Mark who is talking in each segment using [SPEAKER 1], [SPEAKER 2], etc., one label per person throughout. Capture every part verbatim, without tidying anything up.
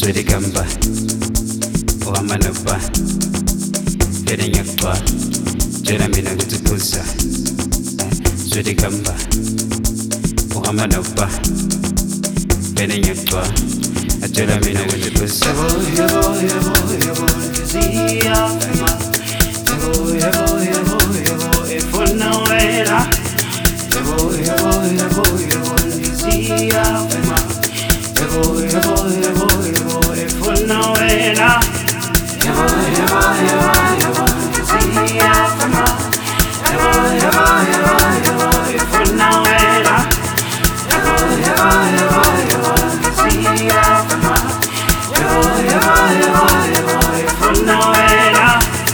[SPEAKER 1] Swedegamba, Oamanaba, Fedenyakwa, Jeramina Gutupusa, Swedegamba, Oamanaba, Fedenyakwa, Jeramina Gutupusa. Yabo, yabo, yabo, yabo, Kazia, Fema, Yabo, yabo, yabo, yabo, Efonawera, Yabo, yabo, yabo, yabo, Kazia, Fema, Yabo, yabo, yabo, yabo, Efonawera, Yabo, yabo, yabo, yabo, Kazia, Fema, Yabo, yabo, yabo, yabo, Efonawera, Yabo, yabo, yabo, yabo, Kazia, Fema, Yabo, yabo, yabo, yabo, Efonawera.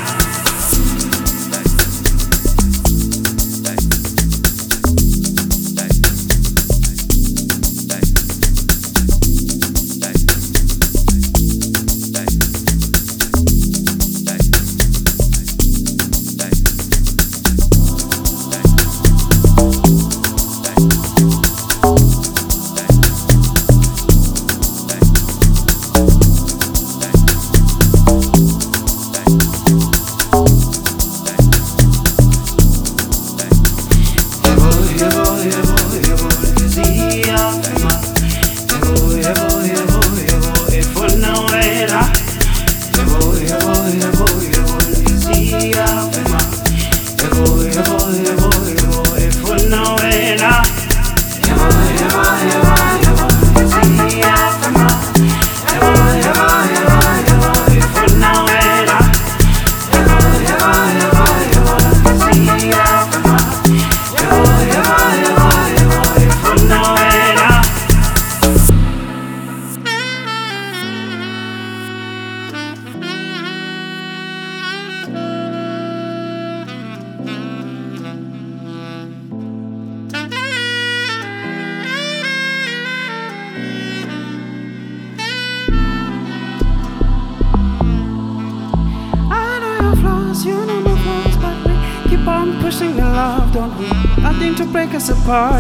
[SPEAKER 2] Pushing the love, don't we? Nothing to break us apart.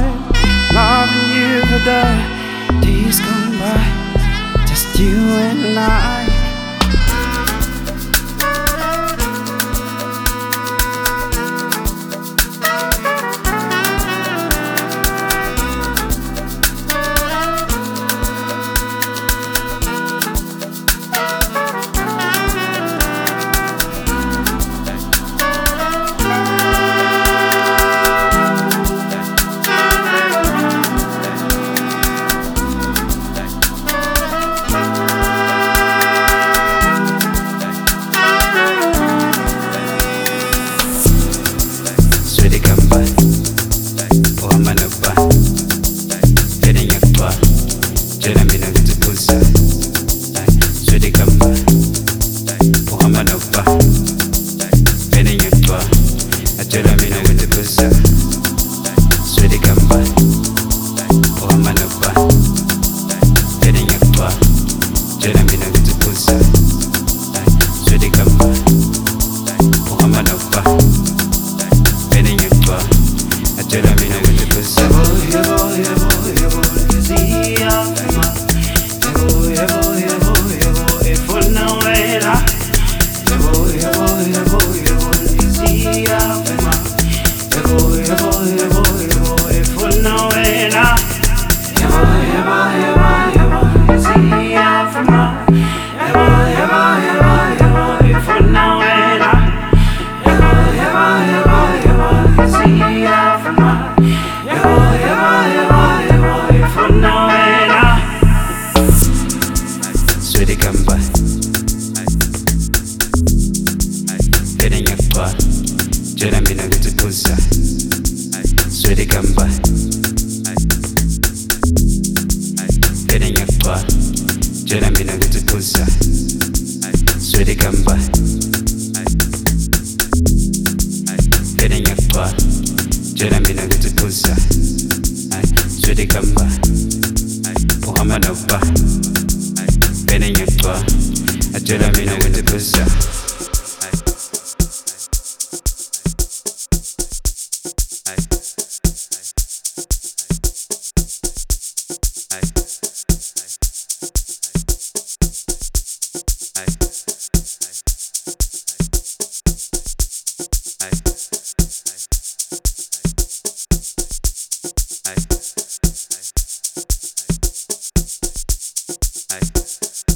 [SPEAKER 2] Loving you for the days gone by, just you and I.
[SPEAKER 3] Hey.
[SPEAKER 1] Hey. Hey.